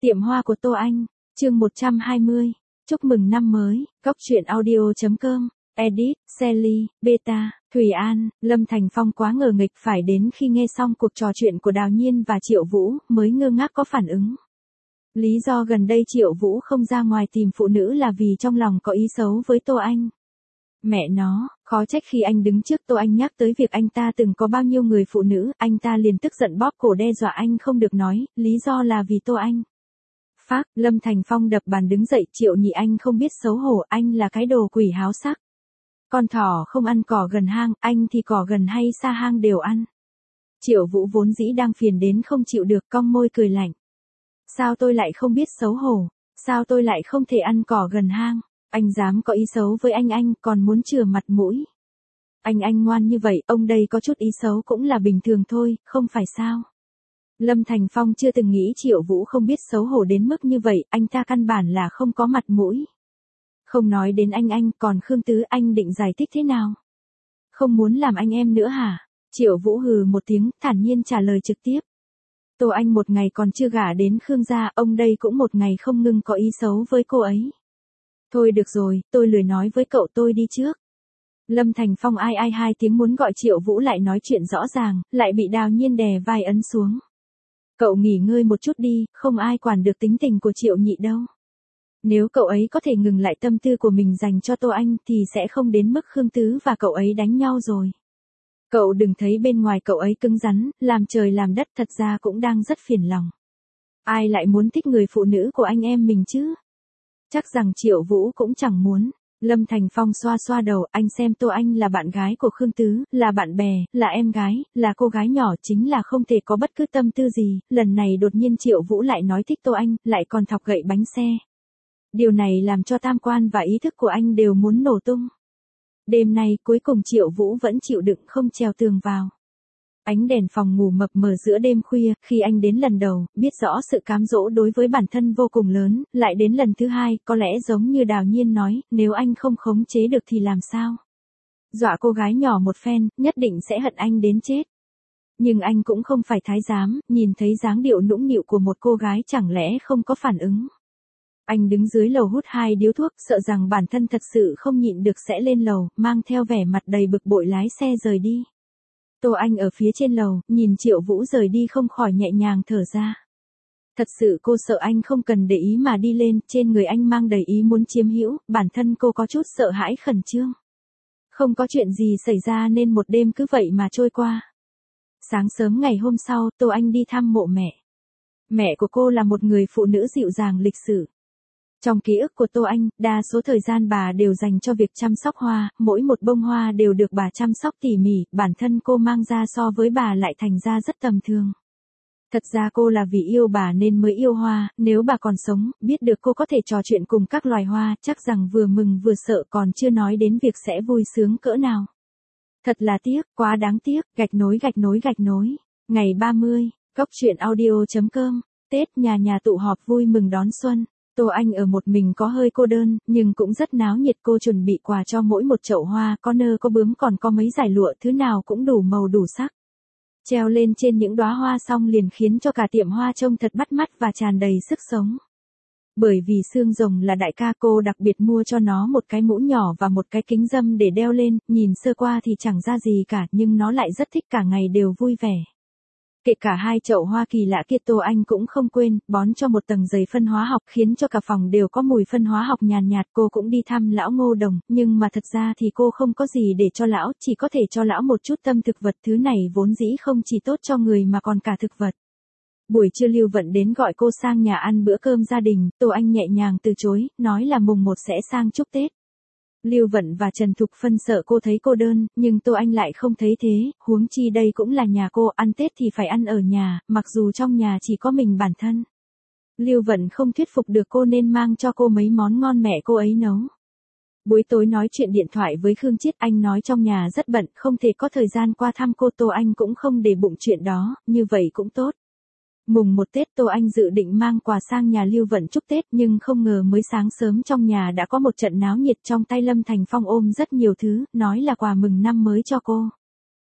Tiệm hoa của Tô Anh, chương 120. Chúc mừng năm mới, góc truyện audio.com, edit, Sally, Beta, Thùy An, Lâm Thành Phong quá ngờ nghịch phải đến khi nghe xong cuộc trò chuyện của Đào Nhiên và Triệu Vũ mới ngơ ngác có phản ứng. Lý do gần đây Triệu Vũ không ra ngoài tìm phụ nữ là vì trong lòng có ý xấu với Tô Anh. Mẹ nó, khó trách khi anh đứng trước Tô Anh nhắc tới việc anh ta từng có bao nhiêu người phụ nữ, anh ta liền tức giận bóp cổ đe dọa anh không được nói, lý do là vì Tô Anh. Phác, Lâm Thành Phong đập bàn đứng dậy, Triệu Nhị Anh không biết xấu hổ, anh là cái đồ quỷ háo sắc. Con thỏ không ăn cỏ gần hang, anh thì cỏ gần hay xa hang đều ăn. Triệu Vũ vốn dĩ đang phiền đến không chịu được, cong môi cười lạnh. Sao tôi lại không biết xấu hổ, sao tôi lại không thể ăn cỏ gần hang, anh dám có ý xấu với anh còn muốn chừa mặt mũi. Anh ngoan như vậy, ông đây có chút ý xấu cũng là bình thường thôi, không phải sao. Lâm Thành Phong chưa từng nghĩ Triệu Vũ không biết xấu hổ đến mức như vậy, anh ta căn bản là không có mặt mũi. Không nói đến anh còn Khương Tứ anh định giải thích thế nào? Không muốn làm anh em nữa hả? Triệu Vũ hừ một tiếng, thản nhiên trả lời trực tiếp. Tô Anh một ngày còn chưa gả đến Khương gia, ông đây cũng một ngày không ngừng có ý xấu với cô ấy. Thôi được rồi, tôi lười nói với cậu, tôi đi trước. Lâm Thành Phong ai hai tiếng muốn gọi Triệu Vũ lại nói chuyện rõ ràng, lại bị Đào Nhiên đè vai ấn xuống. Cậu nghỉ ngơi một chút đi, không ai quản được tính tình của Triệu Nhị đâu. Nếu cậu ấy có thể ngừng lại tâm tư của mình dành cho Tô Anh thì sẽ không đến mức Khương Tứ và cậu ấy đánh nhau rồi. Cậu đừng thấy bên ngoài cậu ấy cứng rắn, làm trời làm đất, thật ra cũng đang rất phiền lòng. Ai lại muốn thích người phụ nữ của anh em mình chứ? Chắc rằng Triệu Vũ cũng chẳng muốn. Lâm Thành Phong xoa xoa đầu, anh xem Tô Anh là bạn gái của Khương Tứ, là bạn bè, là em gái, là cô gái nhỏ, chính là không thể có bất cứ tâm tư gì, lần này đột nhiên Triệu Vũ lại nói thích Tô Anh, lại còn thọc gậy bánh xe. Điều này làm cho tam quan và ý thức của anh đều muốn nổ tung. Đêm nay cuối cùng Triệu Vũ vẫn chịu đựng không trèo tường vào. Ánh đèn phòng ngủ mập mờ giữa đêm khuya, khi anh đến lần đầu, biết rõ sự cám dỗ đối với bản thân vô cùng lớn, lại đến lần thứ hai, có lẽ giống như Đào Nhiên nói, nếu anh không khống chế được thì làm sao? Dọa cô gái nhỏ một phen, nhất định sẽ hận anh đến chết. Nhưng anh cũng không phải thái giám, nhìn thấy dáng điệu nũng nịu của một cô gái chẳng lẽ không có phản ứng. Anh đứng dưới lầu hút 2 điếu thuốc, sợ rằng bản thân thật sự không nhịn được sẽ lên lầu, mang theo vẻ mặt đầy bực bội lái xe rời đi. Tô Anh ở phía trên lầu, nhìn Triệu Vũ rời đi không khỏi nhẹ nhàng thở ra. Thật sự cô sợ anh không cần để ý mà đi lên, trên người anh mang đầy ý muốn chiếm hữu, bản thân cô có chút sợ hãi khẩn trương. Không có chuyện gì xảy ra nên một đêm cứ vậy mà trôi qua. Sáng sớm ngày hôm sau, Tô Anh đi thăm mộ mẹ. Mẹ của cô là một người phụ nữ dịu dàng lịch sự. Trong ký ức của Tô Anh, đa số thời gian bà đều dành cho việc chăm sóc hoa, mỗi một bông hoa đều được bà chăm sóc tỉ mỉ, bản thân cô mang ra so với bà lại thành ra rất tầm thường. Thật ra cô là vì yêu bà nên mới yêu hoa, nếu bà còn sống, biết được cô có thể trò chuyện cùng các loài hoa, chắc rằng vừa mừng vừa sợ, còn chưa nói đến việc sẽ vui sướng cỡ nào. Thật là tiếc, quá đáng tiếc, gạch nối. Ngày 30, góc truyện audio.com, Tết nhà tụ họp vui mừng đón xuân. Tô Anh ở một mình có hơi cô đơn, nhưng cũng rất náo nhiệt, cô chuẩn bị quà cho mỗi một chậu hoa, có nơ có bướm còn có mấy dải lụa, thứ nào cũng đủ màu đủ sắc. Treo lên trên những đóa hoa xong liền khiến cho cả tiệm hoa trông thật bắt mắt và tràn đầy sức sống. Bởi vì xương rồng là đại ca, cô đặc biệt mua cho nó một cái mũ nhỏ và một cái kính râm để đeo lên, nhìn sơ qua thì chẳng ra gì cả nhưng nó lại rất thích, cả ngày đều vui vẻ. Kể cả 2 chậu hoa kỳ lạ kia Tô Anh cũng không quên, bón cho một tầng giấy phân hóa học khiến cho cả phòng đều có mùi phân hóa học nhàn nhạt. Cô cũng đi thăm lão Ngô Đồng, nhưng mà thật ra thì cô không có gì để cho lão, chỉ có thể cho lão một chút tâm thực vật, thứ này vốn dĩ không chỉ tốt cho người mà còn cả thực vật. Buổi trưa Lưu Vận đến gọi cô sang nhà ăn bữa cơm gia đình, Tô Anh nhẹ nhàng từ chối, nói là mùng 1 sẽ sang chúc Tết. Lưu Vận và Trần Thục Phân sợ cô thấy cô đơn, nhưng Tô Anh lại không thấy thế, huống chi đây cũng là nhà cô, ăn Tết thì phải ăn ở nhà, mặc dù trong nhà chỉ có mình bản thân. Lưu Vận không thuyết phục được cô nên mang cho cô mấy món ngon mẹ cô ấy nấu. Buổi tối nói chuyện điện thoại với Khương Chiết, anh nói trong nhà rất bận, không thể có thời gian qua thăm cô. Tô Anh cũng không để bụng chuyện đó, như vậy cũng tốt. Mùng 1 Tết Tô Anh dự định mang quà sang nhà Lưu Vận chúc Tết nhưng không ngờ mới sáng sớm trong nhà đã có một trận náo nhiệt, trong tay Lâm Thành Phong ôm rất nhiều thứ, nói là quà mừng năm mới cho cô.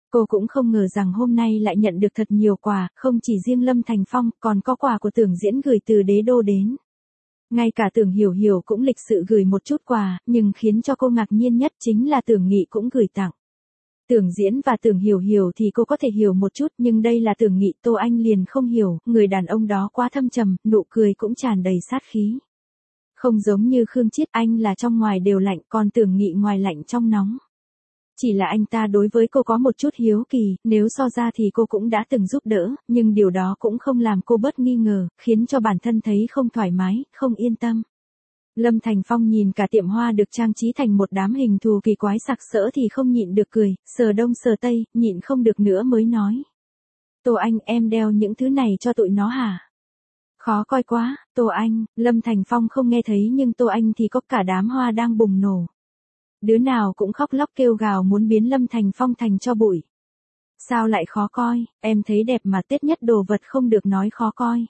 Cô cũng không ngờ rằng hôm nay lại nhận được thật nhiều quà, không chỉ riêng Lâm Thành Phong, còn có quà của Tưởng Diễn gửi từ đế đô đến. Ngay cả Tưởng Hiểu Hiểu cũng lịch sự gửi một chút quà, nhưng khiến cho cô ngạc nhiên nhất chính là Tưởng Nghị cũng gửi tặng. Tưởng Diễn và Tưởng Hiểu Hiểu thì cô có thể hiểu một chút, nhưng đây là Tưởng Nghị, Tô Anh liền không hiểu, người đàn ông đó quá thâm trầm, nụ cười cũng tràn đầy sát khí. Không giống như Khương Chiết, anh là trong ngoài đều lạnh, còn Tưởng Nghị ngoài lạnh trong nóng. Chỉ là anh ta đối với cô có một chút hiếu kỳ, nếu so ra thì cô cũng đã từng giúp đỡ, nhưng điều đó cũng không làm cô bớt nghi ngờ, khiến cho bản thân thấy không thoải mái, không yên tâm. Lâm Thành Phong nhìn cả tiệm hoa được trang trí thành một đám hình thù kỳ quái sặc sỡ thì không nhịn được cười, sờ đông sờ tây, nhịn không được nữa mới nói. Tô Anh, em đeo những thứ này cho tụi nó hả? Khó coi quá, Tô Anh. Lâm Thành Phong không nghe thấy nhưng Tô Anh thì có cả đám hoa đang bùng nổ. Đứa nào cũng khóc lóc kêu gào muốn biến Lâm Thành Phong thành tro bụi. Sao lại khó coi, em thấy đẹp mà, Tết nhất đồ vật không được nói khó coi.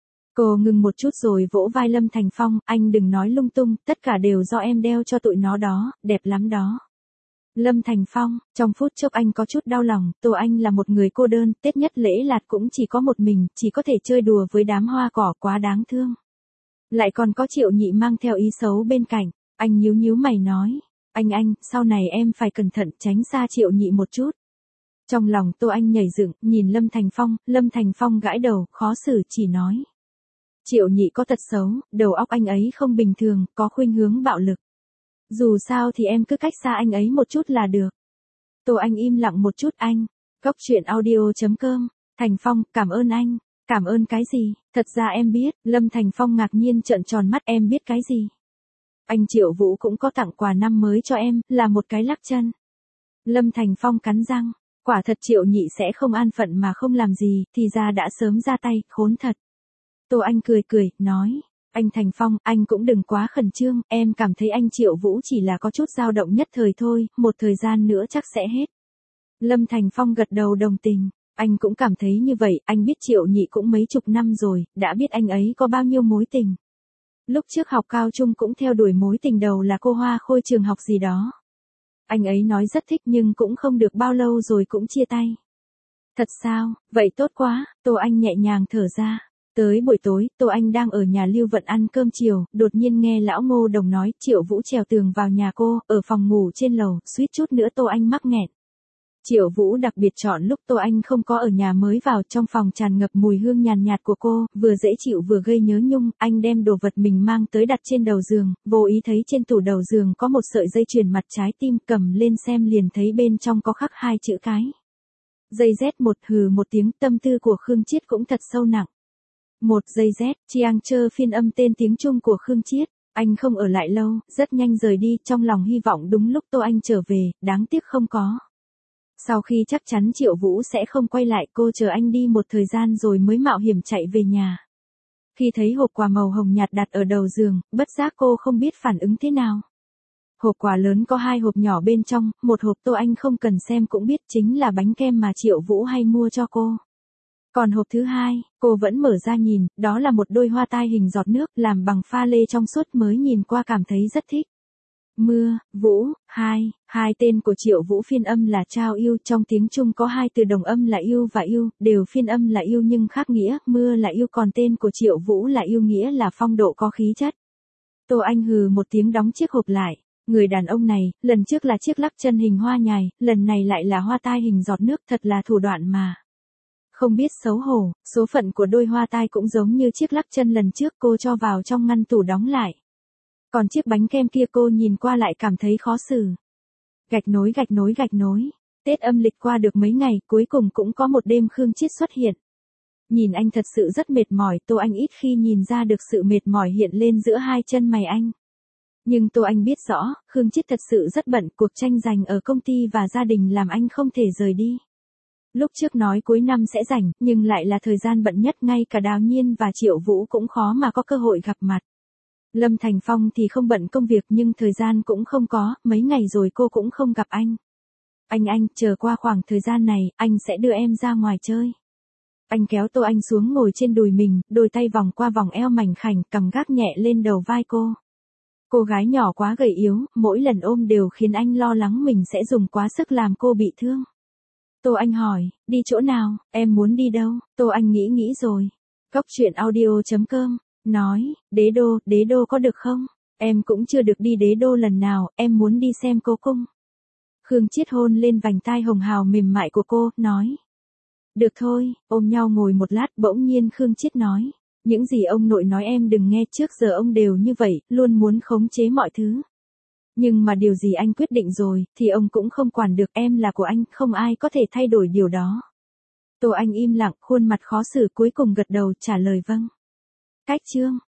Cô ngừng một chút rồi vỗ vai Lâm Thành Phong, anh đừng nói lung tung, tất cả đều do em đeo cho tụi nó đó, đẹp lắm đó. Lâm Thành Phong, trong phút chốc anh có chút đau lòng, Tô Anh là một người cô đơn, Tết nhất lễ lạt cũng chỉ có một mình, chỉ có thể chơi đùa với đám hoa cỏ, quá đáng thương. Lại còn có Triệu Nhị mang theo ý xấu bên cạnh, anh nhíu nhíu mày nói, anh, sau này em phải cẩn thận, tránh xa Triệu Nhị một chút. Trong lòng Tô Anh nhảy dựng, nhìn Lâm Thành Phong gãi đầu, khó xử chỉ nói. Triệu Nhị có tật xấu, đầu óc anh ấy không bình thường, có khuynh hướng bạo lực. Dù sao thì em cứ cách xa anh ấy một chút là được. Tô Anh im lặng một chút, anh. Góc truyện audio.com. Thành Phong, cảm ơn anh. Cảm ơn cái gì? Thật ra em biết. Lâm Thành Phong ngạc nhiên trợn tròn mắt, em biết cái gì? Anh Triệu Vũ cũng có tặng quà năm mới cho em, là một cái lắc chân. Lâm Thành Phong cắn răng. Quả thật Triệu Nhị sẽ không an phận mà không làm gì, thì ra đã sớm ra tay, khốn thật. Tô Anh cười, nói. Anh Thành Phong, anh cũng đừng quá khẩn trương, em cảm thấy anh Triệu Vũ chỉ là có chút dao động nhất thời thôi, một thời gian nữa chắc sẽ hết. Lâm Thành Phong gật đầu đồng tình, anh cũng cảm thấy như vậy, anh biết Triệu Nhị cũng mấy chục năm rồi, đã biết anh ấy có bao nhiêu mối tình. Lúc trước học cao trung cũng theo đuổi mối tình đầu là cô Hoa Khôi trường học gì đó. Anh ấy nói rất thích nhưng cũng không được bao lâu rồi cũng chia tay. Thật sao, vậy tốt quá, Tô Anh nhẹ nhàng thở ra. Tới buổi tối, Tô Anh đang ở nhà Lưu Vận ăn cơm chiều, đột nhiên nghe lão Ngô Đồng nói Triệu Vũ trèo tường vào nhà cô, ở phòng ngủ trên lầu, suýt chút nữa Tô Anh mắc nghẹn. Triệu Vũ đặc biệt chọn lúc Tô Anh không có ở nhà mới vào, trong phòng tràn ngập mùi hương nhàn nhạt của cô, vừa dễ chịu vừa gây nhớ nhung, anh đem đồ vật mình mang tới đặt trên đầu giường, vô ý thấy trên tủ đầu giường có một sợi dây chuyền mặt trái tim, cầm lên xem liền thấy bên trong có khắc hai chữ cái. Dây Z1, hừ một tiếng, tâm tư của Khương Chiết cũng thật sâu nặng. Một giây Z, Chiang Chơ phiên âm tên tiếng Trung của Khương Chiết, anh không ở lại lâu, rất nhanh rời đi, trong lòng hy vọng đúng lúc Tô Anh trở về, đáng tiếc không có. Sau khi chắc chắn Triệu Vũ sẽ không quay lại, cô chờ anh đi một thời gian rồi mới mạo hiểm chạy về nhà. Khi thấy hộp quà màu hồng nhạt đặt ở đầu giường, bất giác cô không biết phản ứng thế nào. Hộp quà lớn có hai hộp nhỏ bên trong, một hộp Tô Anh không cần xem cũng biết chính là bánh kem mà Triệu Vũ hay mua cho cô. Còn hộp thứ hai, cô vẫn mở ra nhìn, đó là một đôi hoa tai hình giọt nước làm bằng pha lê trong suốt, mới nhìn qua cảm thấy rất thích. Mưa, Vũ, hai tên của Triệu Vũ phiên âm là trao yêu, trong tiếng Trung có hai từ đồng âm là yêu và yêu, đều phiên âm là yêu nhưng khác nghĩa, mưa là yêu còn tên của Triệu Vũ là yêu nghĩa là phong độ có khí chất. Tô Anh hừ một tiếng đóng chiếc hộp lại. Người đàn ông này, lần trước là chiếc lắc chân hình hoa nhài, lần này lại là hoa tai hình giọt nước, thật là thủ đoạn mà. Không biết xấu hổ, số phận của đôi hoa tai cũng giống như chiếc lắc chân lần trước, cô cho vào trong ngăn tủ đóng lại. Còn chiếc bánh kem kia cô nhìn qua lại cảm thấy khó xử. Gạch nối. Tết âm lịch qua được mấy ngày, cuối cùng cũng có một đêm Khương Chiết xuất hiện. Nhìn anh thật sự rất mệt mỏi, Tô Anh ít khi nhìn ra được sự mệt mỏi hiện lên giữa hai chân mày anh. Nhưng Tô Anh biết rõ, Khương Chiết thật sự rất bận, cuộc tranh giành ở công ty và gia đình làm anh không thể rời đi. Lúc trước nói cuối năm sẽ rảnh, nhưng lại là thời gian bận nhất, ngay cả Đào Nhiên và Triệu Vũ cũng khó mà có cơ hội gặp mặt. Lâm Thành Phong thì không bận công việc nhưng thời gian cũng không có, mấy ngày rồi cô cũng không gặp anh. Anh, chờ qua khoảng thời gian này, anh sẽ đưa em ra ngoài chơi. Anh kéo Tô Anh xuống ngồi trên đùi mình, đôi tay vòng qua vòng eo mảnh khảnh, cầm gác nhẹ lên đầu vai cô. Cô gái nhỏ quá gầy yếu, mỗi lần ôm đều khiến anh lo lắng mình sẽ dùng quá sức làm cô bị thương. Tô Anh hỏi, đi chỗ nào, em muốn đi đâu? Tô Anh nghĩ rồi. Góc chuyện audio.com, nói, đế đô có được không? Em cũng chưa được đi đế đô lần nào, em muốn đi xem cố cung. Khương Chiết hôn lên vành tai hồng hào mềm mại của cô, nói. Được thôi, ôm nhau ngồi một lát bỗng nhiên Khương Chiết nói. Những gì ông nội nói em đừng nghe, trước giờ ông đều như vậy, luôn muốn khống chế mọi thứ. Nhưng mà điều gì anh quyết định rồi, thì ông cũng không quản được, em là của anh, không ai có thể thay đổi điều đó. Tô Anh im lặng, khuôn mặt khó xử cuối cùng gật đầu trả lời vâng. Cách chương